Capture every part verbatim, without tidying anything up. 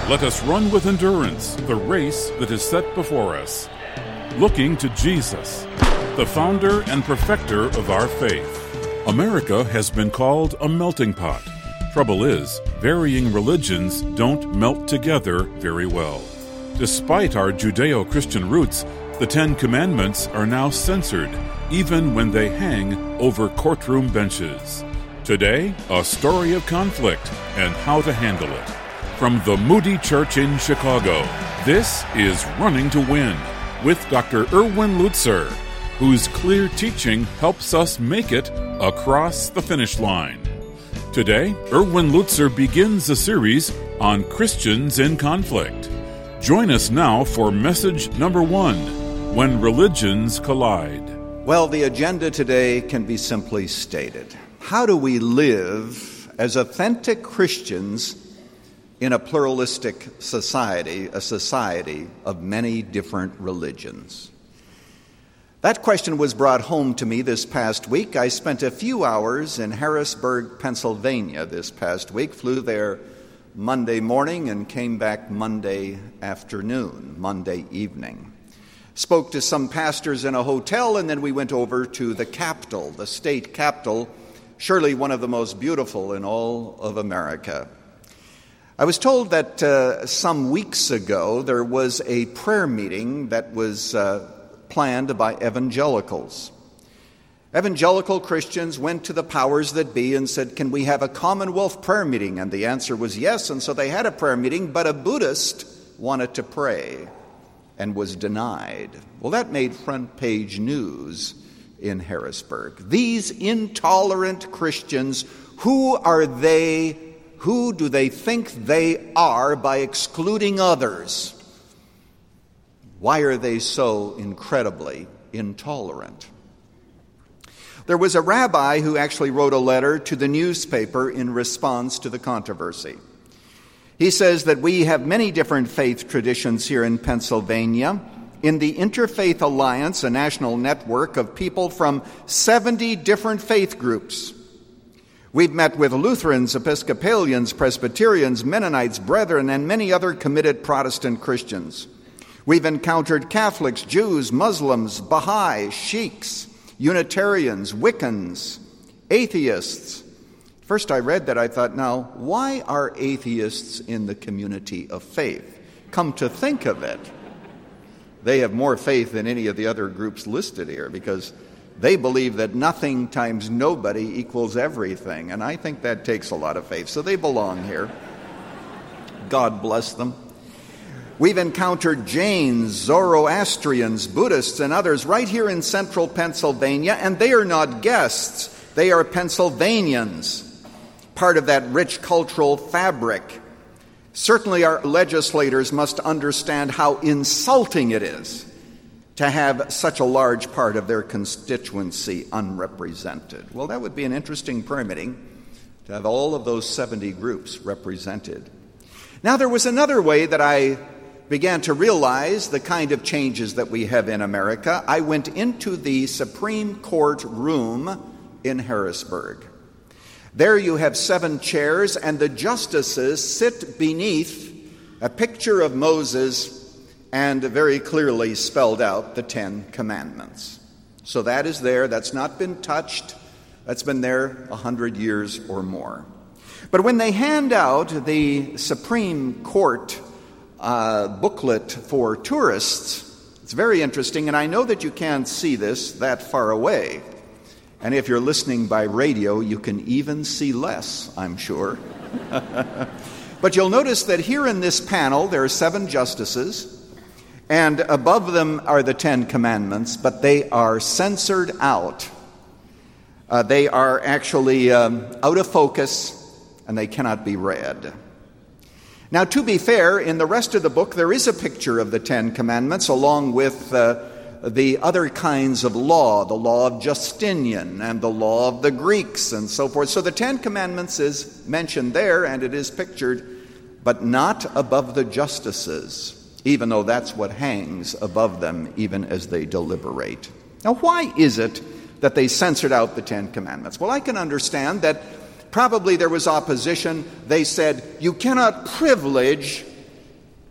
Let us run with endurance the race that is set before us, looking to Jesus, the founder and perfecter of our faith. America has been called a melting pot. Trouble is, varying religions don't melt together very well. Despite our Judeo-Christian roots, the Ten Commandments are now censored, even when they hang over courtroom benches. Today, a story of conflict and how to handle it. From the Moody Church in Chicago, this is Running to Win with Doctor Erwin Lutzer, whose clear teaching helps us make it across the finish line. Today, Erwin Lutzer begins a series on Christians in conflict. Join us now for message number one, When Religions Collide. Well, the agenda today can be simply stated. How do we live as authentic Christians in a pluralistic society, a society of many different religions? That question was brought home to me this past week. I spent a few hours in Harrisburg, Pennsylvania this past week, flew there Monday morning and came back Monday afternoon, Monday evening. Spoke to some pastors in a hotel, and then we went over to the capital, the state capital, surely one of the most beautiful in all of America. I was told that uh, some weeks ago there was a prayer meeting that was uh, planned by evangelicals. Evangelical Christians went to the powers that be and said, can we have a Commonwealth prayer meeting? And the answer was yes, and so they had a prayer meeting, but a Buddhist wanted to pray and was denied. Well, that made front page news in Harrisburg. These intolerant Christians, who are they, who do they think they are by excluding others? Why are they so incredibly intolerant? There was a rabbi who actually wrote a letter to the newspaper in response to the controversy. He says that we have many different faith traditions here in Pennsylvania. In the Interfaith Alliance, a national network of people from seventy different faith groups. We've met with Lutherans, Episcopalians, Presbyterians, Mennonites, Brethren, and many other committed Protestant Christians. We've encountered Catholics, Jews, Muslims, Baha'i, Sheiks, Unitarians, Wiccans, atheists. First I read that, I thought, now, why are atheists in the community of faith? Come to think of it, they have more faith than any of the other groups listed here, because they believe that nothing times nobody equals everything, and I think that takes a lot of faith, so they belong here. God bless them. We've encountered Jains, Zoroastrians, Buddhists, and others right here in central Pennsylvania, and they are not guests. They are Pennsylvanians, part of that rich cultural fabric. Certainly our legislators must understand how insulting it is to have such a large part of their constituency unrepresented. Well, that would be an interesting prayer meeting, to have all of those seventy groups represented. Now, there was another way that I began to realize the kind of changes that we have in America. I went into the Supreme Court room in Harrisburg. There you have seven chairs, and the justices sit beneath a picture of Moses and very clearly spelled out the Ten Commandments. So that is there. That's not been touched. That's been there a hundred years or more. But when they hand out the Supreme Court Uh, booklet for tourists, it's very interesting, and I know that you can't see this that far away. And if you're listening by radio, you can even see less, I'm sure. But you'll notice that here in this panel, there are seven justices, and above them are the Ten Commandments, but they are censored out. Uh, they are actually um, out of focus, and they cannot be read. Now, to be fair, in the rest of the book, there is a picture of the Ten Commandments along with uh, the other kinds of law, the law of Justinian and the law of the Greeks and so forth. So the Ten Commandments is mentioned there, and it is pictured, but not above the justices, even though that's what hangs above them even as they deliberate. Now, why is it that they censored out the Ten Commandments? Well, I can understand that probably there was opposition. They said, you cannot privilege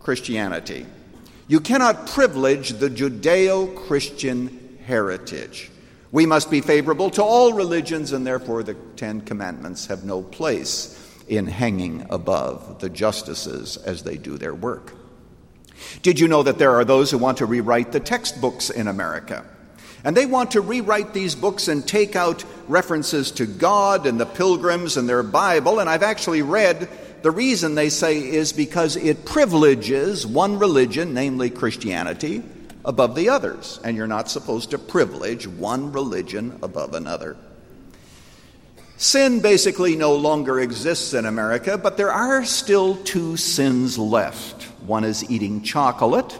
Christianity. You cannot privilege the Judeo-Christian heritage. We must be favorable to all religions, and therefore the Ten Commandments have no place in hanging above the justices as they do their work. Did you know that there are those who want to rewrite the textbooks in America? And they want to rewrite these books and take out references to God and the Pilgrims and their Bible. And I've actually read the reason they say is because it privileges one religion, namely Christianity, above the others. And you're not supposed to privilege one religion above another. Sin basically no longer exists in America, but there are still two sins left. One is eating chocolate,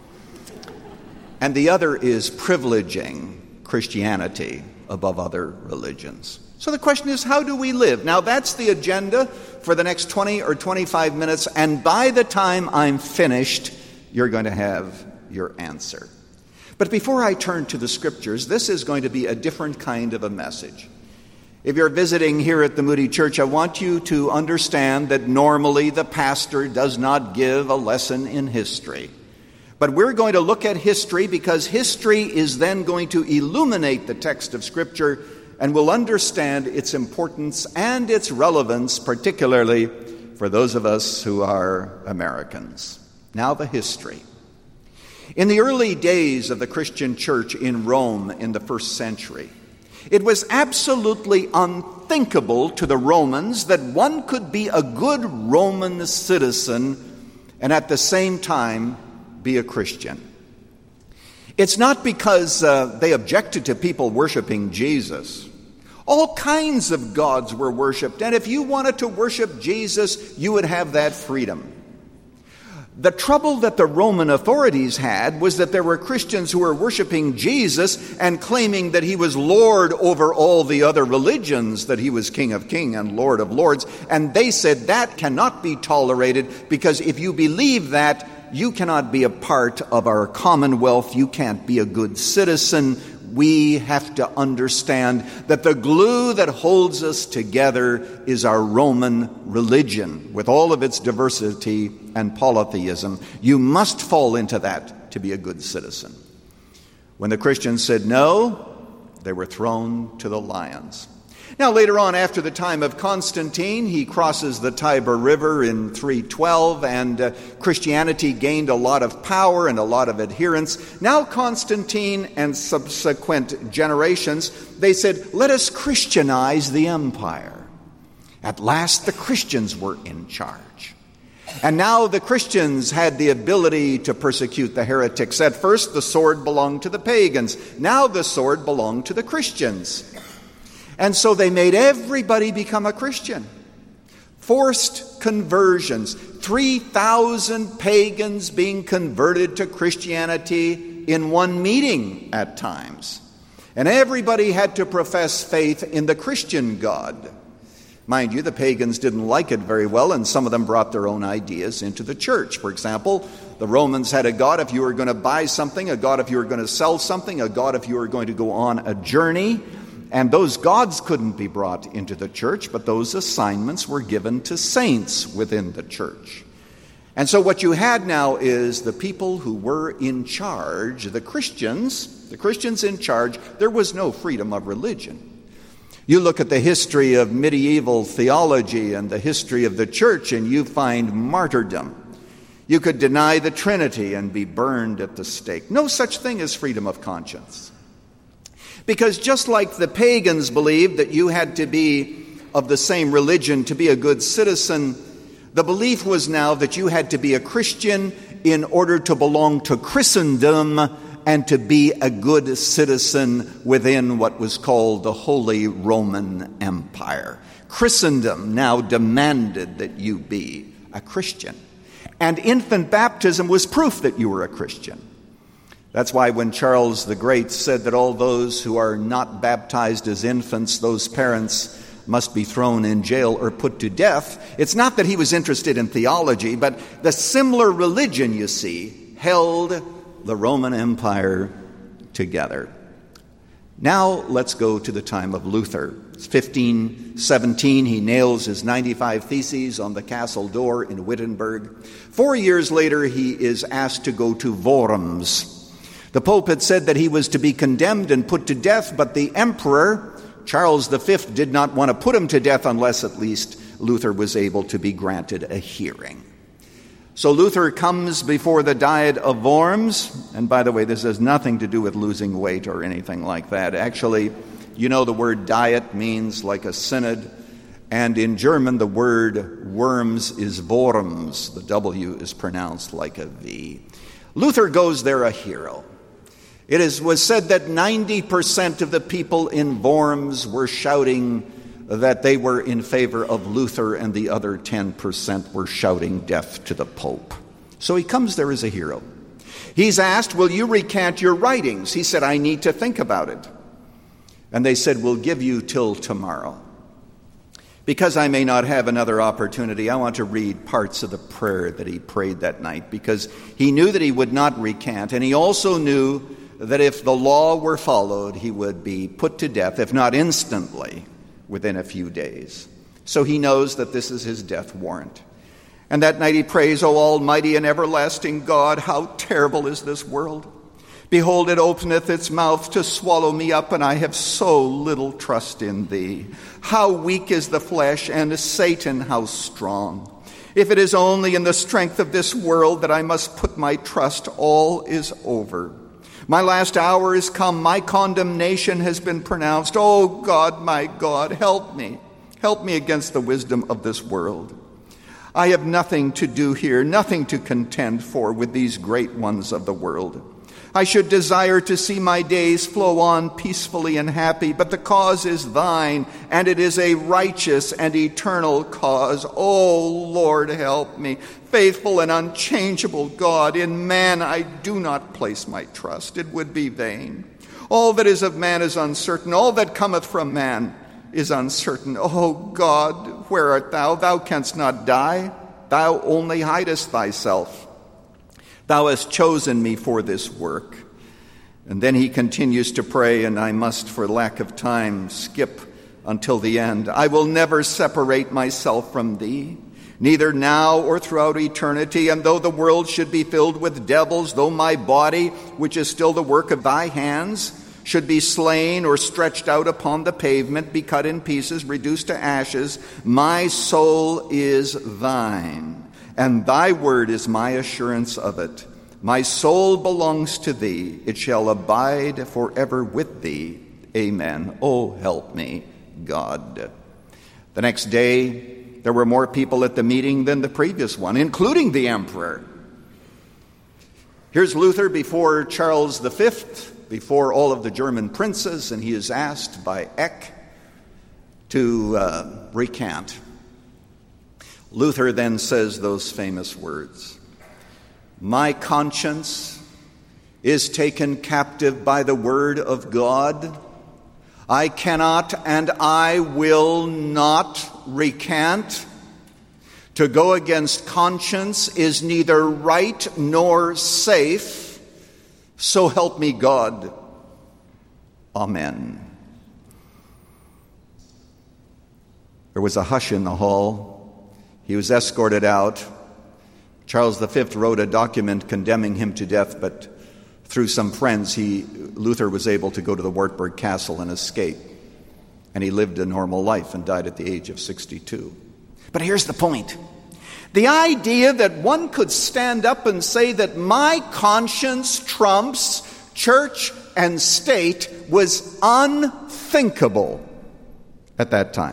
and the other is privileging Christianity above other religions. So the question is, how do we live? Now, that's the agenda for the next twenty or twenty-five minutes, and by the time I'm finished, you're going to have your answer. But before I turn to the Scriptures, this is going to be a different kind of a message. If you're visiting here at the Moody Church, I want you to understand that normally the pastor does not give a lesson in history. But we're going to look at history because history is then going to illuminate the text of Scripture, and we'll understand its importance and its relevance, particularly for those of us who are Americans. Now, the history. In the early days of the Christian church in Rome in the first century, it was absolutely unthinkable to the Romans that one could be a good Roman citizen and at the same time be a Christian. It's not because uh, they objected to people worshiping Jesus. All kinds of gods were worshipped, and if you wanted to worship Jesus, you would have that freedom. The trouble that the Roman authorities had was that there were Christians who were worshiping Jesus and claiming that he was Lord over all the other religions, that he was King of Kings and Lord of Lords. And they said that cannot be tolerated because if you believe that, you cannot be a part of our commonwealth. You can't be a good citizen. We have to understand that the glue that holds us together is our Roman religion, with all of its diversity and polytheism. You must fall into that to be a good citizen. When the Christians said no, they were thrown to the lions. Now, later on, after the time of Constantine, he crosses the Tiber River in three twelve, and uh, Christianity gained a lot of power and a lot of adherents. Now, Constantine and subsequent generations, they said, let us Christianize the empire. At last, the Christians were in charge. And now the Christians had the ability to persecute the heretics. At first, the sword belonged to the pagans. Now the sword belonged to the Christians. And so they made everybody become a Christian. Forced conversions. three thousand pagans being converted to Christianity in one meeting at times. And everybody had to profess faith in the Christian God. Mind you, the pagans didn't like it very well, and some of them brought their own ideas into the church. For example, the Romans had a god if you were going to buy something, a god if you were going to sell something, a god if you were going to go on a journey. And those gods couldn't be brought into the church, but those assignments were given to saints within the church. And so what you had now is the people who were in charge, the Christians, the Christians in charge. There was no freedom of religion. You look at the history of medieval theology and the history of the church, and you find martyrdom. You could deny the Trinity and be burned at the stake. No such thing as freedom of conscience. Because just like the pagans believed that you had to be of the same religion to be a good citizen, the belief was now that you had to be a Christian in order to belong to Christendom and to be a good citizen within what was called the Holy Roman Empire. Christendom now demanded that you be a Christian. And infant baptism was proof that you were a Christian. That's why when Charles the Great said that all those who are not baptized as infants, those parents must be thrown in jail or put to death, it's not that he was interested in theology, but the similar religion, you see, held the Roman Empire together. Now let's go to the time of Luther. fifteen seventeen, he nails his ninety-five Theses on the castle door in Wittenberg. Four years later, he is asked to go to Worms. The Pope had said that he was to be condemned and put to death, but the Emperor, Charles the Fifth, did not want to put him to death unless at least Luther was able to be granted a hearing. So Luther comes before the Diet of Worms, and by the way, this has nothing to do with losing weight or anything like that. Actually, you know the word diet means like a synod, and in German the word worms is Worms. The W is pronounced like a V. Luther goes there a hero. It is, was said that ninety percent of the people in Worms were shouting that they were in favor of Luther, and the other ten percent were shouting death to the Pope. So he comes there as a hero. He's asked, will you recant your writings? He said, I need to think about it. And they said, we'll give you till tomorrow. Because I may not have another opportunity, I want to read parts of the prayer that he prayed that night, because he knew that he would not recant, and he also knew that if the law were followed, he would be put to death, if not instantly, within a few days. So he knows that this is his death warrant. And that night he prays, O almighty and everlasting God, how terrible is this world! Behold, it openeth its mouth to swallow me up, and I have so little trust in thee. How weak is the flesh, and Satan how strong! If it is only in the strength of this world that I must put my trust, all is over. My last hour is come. My condemnation has been pronounced. Oh God, my God, help me. Help me against the wisdom of this world. I have nothing to do here, nothing to contend for with these great ones of the world. I should desire to see my days flow on peacefully and happy, but the cause is thine, and it is a righteous and eternal cause. Oh, Lord, help me. Faithful and unchangeable God, in man I do not place my trust. It would be vain. All that is of man is uncertain. All that cometh from man is uncertain. Oh, God, where art thou? Thou canst not die. Thou only hidest thyself. Thou hast chosen me for this work. And then he continues to pray, and I must, for lack of time, skip until the end. I will never separate myself from thee, neither now or throughout eternity. And though the world should be filled with devils, though my body, which is still the work of thy hands, should be slain or stretched out upon the pavement, be cut in pieces, reduced to ashes, my soul is thine. And thy word is my assurance of it. My soul belongs to thee. It shall abide forever with thee. Amen. Oh, help me, God. The next day, there were more people at the meeting than the previous one, including the emperor. Here's Luther before Charles the Fifth, before all of the German princes, and he is asked by Eck to uh, recant. Luther then says those famous words, my conscience is taken captive by the word of God. I cannot and I will not recant. To go against conscience is neither right nor safe. So help me God. Amen. There was a hush in the hall. He was escorted out. Charles the Fifth wrote a document condemning him to death, but through some friends, he, Luther was able to go to the Wartburg Castle and escape. And he lived a normal life and died at the age of sixty-two. But here's the point. The idea that one could stand up and say that my conscience trumps church and state was unthinkable at that time.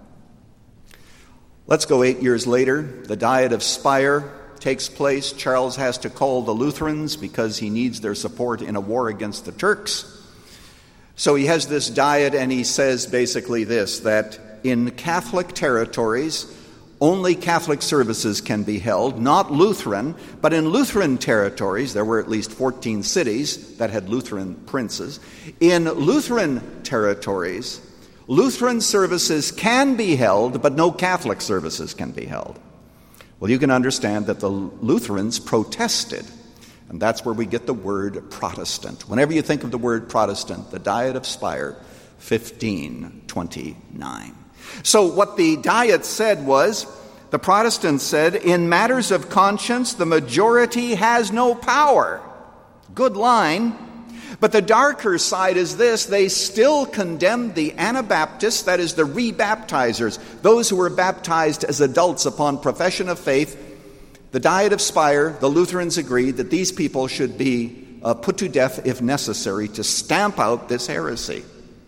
Let's go eight years later. The Diet of Speyer takes place. Charles has to call the Lutherans because he needs their support in a war against the Turks. So he has this diet, and he says basically this, that in Catholic territories, only Catholic services can be held, not Lutheran, but in Lutheran territories, there were at least fourteen cities that had Lutheran princes. In Lutheran territories, Lutheran services can be held, but no Catholic services can be held. Well, you can understand that the Lutherans protested, and that's where we get the word Protestant. Whenever you think of the word Protestant, the Diet of Speyer fifteen twenty-nine. So what the Diet said was, the Protestants said, in matters of conscience, the majority has no power. Good line. But the darker side is this: they still condemned the Anabaptists, that is, the rebaptizers, those who were baptized as adults upon profession of faith. The Diet of Speyer, the Lutherans agreed that these people should be uh, put to death if necessary to stamp out this heresy.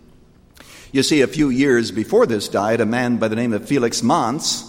You see, a few years before this Diet, a man by the name of Felix Manz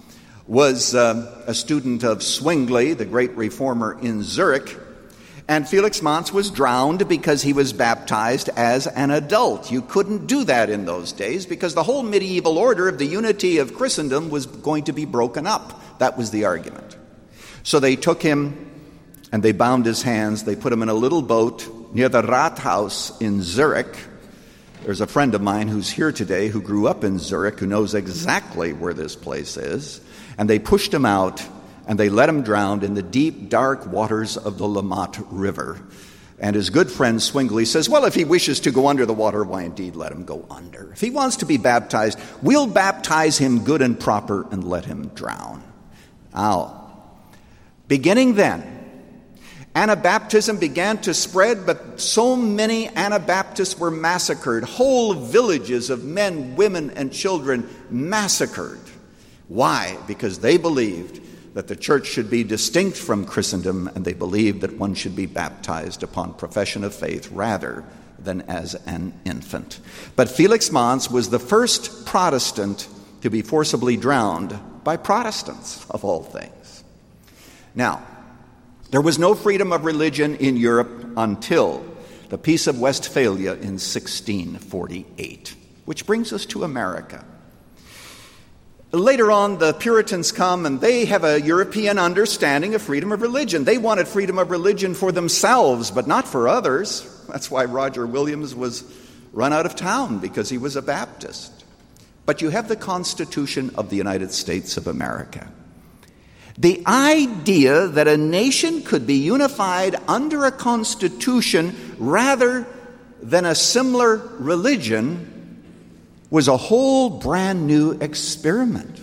was uh, a student of Zwingli, the great reformer in Zurich. And Felix Manz was drowned because he was baptized as an adult. You couldn't do that in those days because the whole medieval order of the unity of Christendom was going to be broken up. That was the argument. So they took him and they bound his hands. They put him in a little boat near the Rathaus in Zurich. There's a friend of mine who's here today who grew up in Zurich who knows exactly where this place is. And they pushed him out and they let him drown in the deep, dark waters of the Lamont River. And his good friend Zwingli says, well, if he wishes to go under the water, why indeed let him go under. If he wants to be baptized, we'll baptize him good and proper and let him drown. Now, beginning then, Anabaptism began to spread, but so many Anabaptists were massacred. Whole villages of men, women, and children massacred. Why? Because they believed that the church should be distinct from Christendom, and they believed that one should be baptized upon profession of faith rather than as an infant. But Felix Manz was the first Protestant to be forcibly drowned by Protestants, of all things. Now, there was no freedom of religion in Europe until the Peace of Westphalia in sixteen forty-eight, which brings us to America. Later on, the Puritans come and they have a European understanding of freedom of religion. They wanted freedom of religion for themselves, but not for others. That's why Roger Williams was run out of town, because he was a Baptist. But you have the Constitution of the United States of America. The idea that a nation could be unified under a constitution rather than a similar religion was a whole brand new experiment.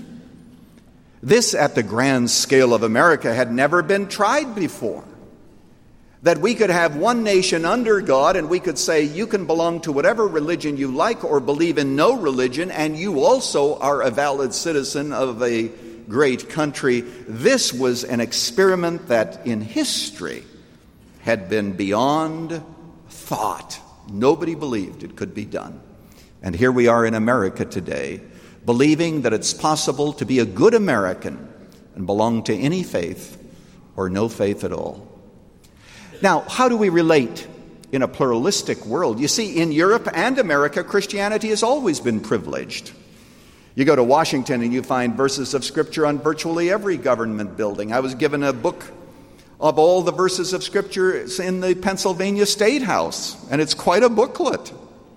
This, at the grand scale of America, had never been tried before. That we could have one nation under God and we could say you can belong to whatever religion you like or believe in no religion, and you also are a valid citizen of a great country. This was an experiment that in history had been beyond thought. Nobody believed it could be done. And here we are in America today, believing that it's possible to be a good American and belong to any faith or no faith at all. Now, how do we relate in a pluralistic world? You see, in Europe and America, Christianity has always been privileged. You go to Washington and you find verses of Scripture on virtually every government building. I was given a book of all the verses of Scripture in the Pennsylvania State House, and it's quite a booklet.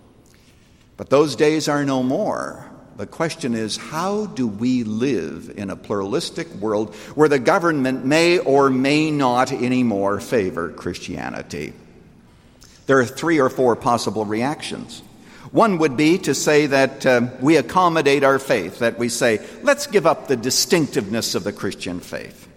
But those days are no more. The question is, how do we live in a pluralistic world where the government may or may not anymore favor Christianity? There are three or four possible reactions. One would be to say that uh, we accommodate our faith, that we say, let's give up the distinctiveness of the Christian faith.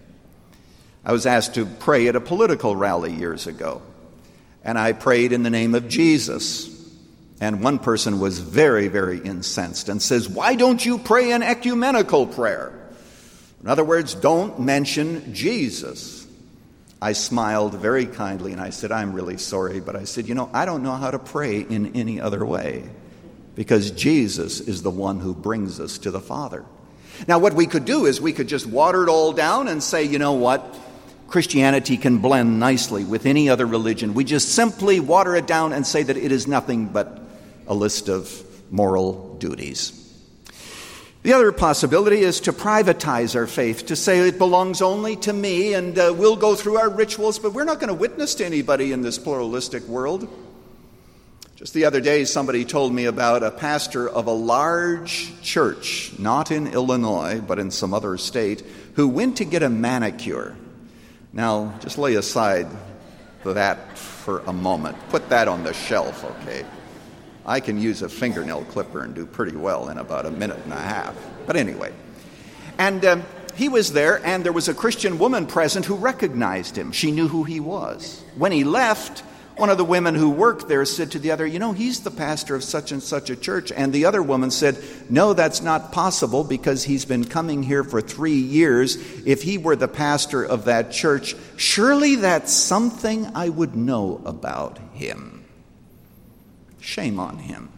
I was asked to pray at a political rally years ago, and I prayed in the name of Jesus. And one person was very, very incensed and says, why don't you pray an ecumenical prayer? In other words, don't mention Jesus. I smiled very kindly and I said, I'm really sorry. But I said, you know, I don't know how to pray in any other way, because Jesus is the one who brings us to the Father. Now, what we could do is we could just water it all down and say, you know what? Christianity can blend nicely with any other religion. We just simply water it down and say that it is nothing but a list of moral duties. The other possibility is to privatize our faith, to say it belongs only to me, and uh, we'll go through our rituals, but we're not going to witness to anybody in this pluralistic world. Just the other day, somebody told me about a pastor of a large church, not in Illinois, but in some other state, who went to get a manicure. Now, just lay aside that for a moment. Put that on the shelf, okay? I can use a fingernail clipper and do pretty well in about a minute and a half. But anyway. And um, he was there, and there was a Christian woman present who recognized him. She knew who he was. When he left, one of the women who worked there said to the other, you know, he's the pastor of such and such a church. And the other woman said, no, that's not possible because he's been coming here for three years. If he were the pastor of that church, surely that's something I would know about him. Shame on him.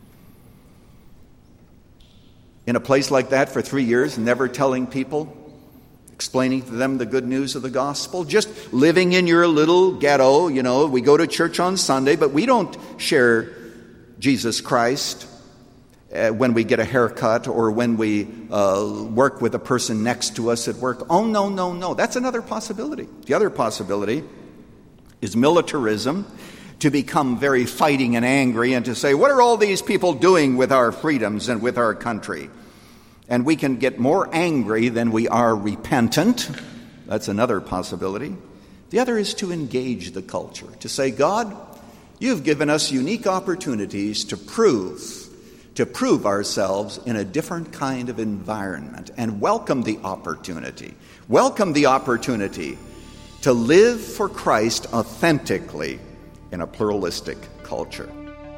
In a place like that for three years, never telling people, explaining to them the good news of the gospel, just living in your little ghetto. You know, we go to church on Sunday, but we don't share Jesus Christ uh, when we get a haircut or when we uh, work with a person next to us at work. Oh, no, no, no. That's another possibility. The other possibility is militarism, to become very fighting and angry and to say, what are all these people doing with our freedoms and with our country? And we can get more angry than we are repentant. That's another possibility. The other is to engage the culture, to say, God, you've given us unique opportunities to prove, to prove ourselves in a different kind of environment, and welcome the opportunity. Welcome the opportunity to live for Christ authentically in a pluralistic culture.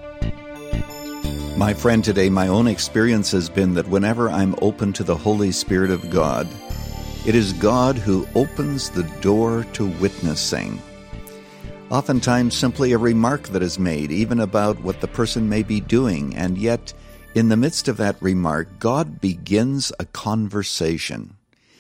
My friend, today my own experience has been that whenever I'm open to the Holy Spirit of God, it is God who opens the door to witnessing. Oftentimes simply a remark that is made, even about what the person may be doing, and yet in the midst of that remark, God begins a conversation.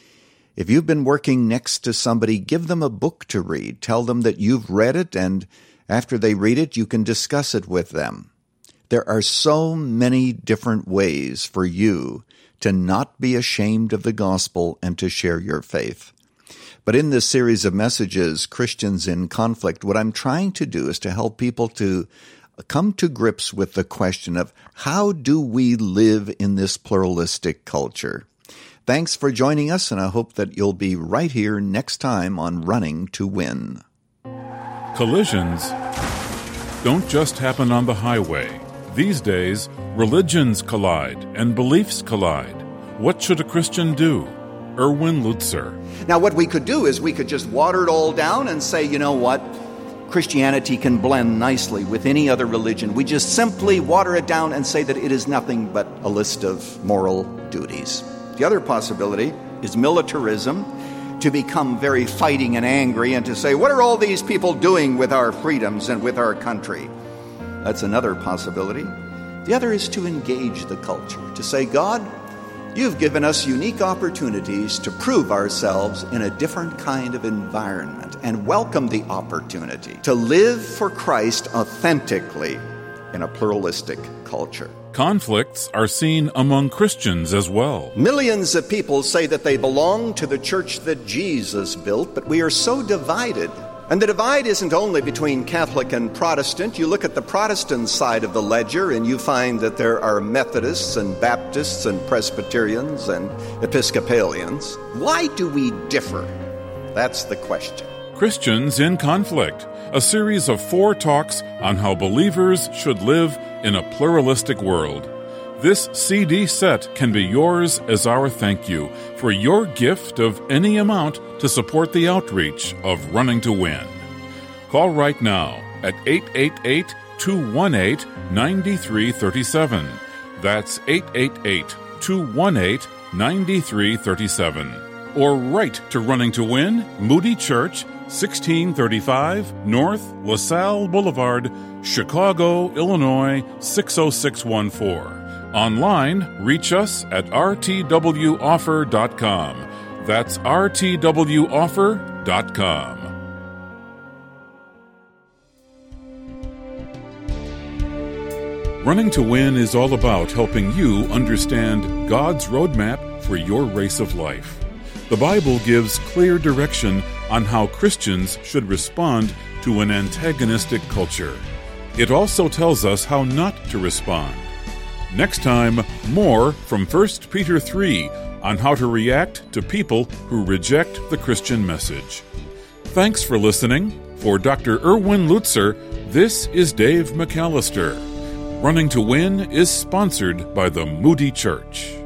If you've been working next to somebody, give them a book to read. Tell them that you've read it, and after they read it, you can discuss it with them. There are so many different ways for you to not be ashamed of the gospel and to share your faith. But in this series of messages, Christians in Conflict, what I'm trying to do is to help people to come to grips with the question of how do we live in this pluralistic culture? Thanks for joining us, and I hope that you'll be right here next time on Running to Win. Collisions don't just happen on the highway. These days, religions collide and beliefs collide. What should a Christian do? Erwin Lutzer. Now, what we could do is we could just water it all down and say, you know what? Christianity can blend nicely with any other religion. We just simply water it down and say that it is nothing but a list of moral duties. The other possibility is militarism, to become very fighting and angry and to say, what are all these people doing with our freedoms and with our country? That's another possibility. The other is to engage the culture, to say, God, you've given us unique opportunities to prove ourselves in a different kind of environment, and welcome the opportunity to live for Christ authentically in a pluralistic culture. Conflicts are seen among Christians as well. Millions of people say that they belong to the church that Jesus built, but we are so divided. And the divide isn't only between Catholic and Protestant. You look at the Protestant side of the ledger and you find that there are Methodists and Baptists and Presbyterians and Episcopalians. Why do we differ? That's the question. Christians in Conflict, a series of four talks on how believers should live in a pluralistic world. This C D set can be yours as our thank you for your gift of any amount to support the outreach of Running to Win. Call right now at eight eight eight, two one eight, nine three three seven. That's eight eight eight, two one eight, nine three three seven. Or write to Running to Win, Moody Church, sixteen thirty-five North LaSalle Boulevard, Chicago, Illinois, six oh six one four. Online, reach us at r t w offer dot com. That's r t w offer dot com. Running to Win is all about helping you understand God's roadmap for your race of life. The Bible gives clear direction on how Christians should respond to an antagonistic culture. It also tells us how not to respond. Next time, more from First Peter three on how to react to people who reject the Christian message. Thanks for listening. For Doctor Erwin Lutzer, this is Dave McAllister. Running to Win is sponsored by the Moody Church.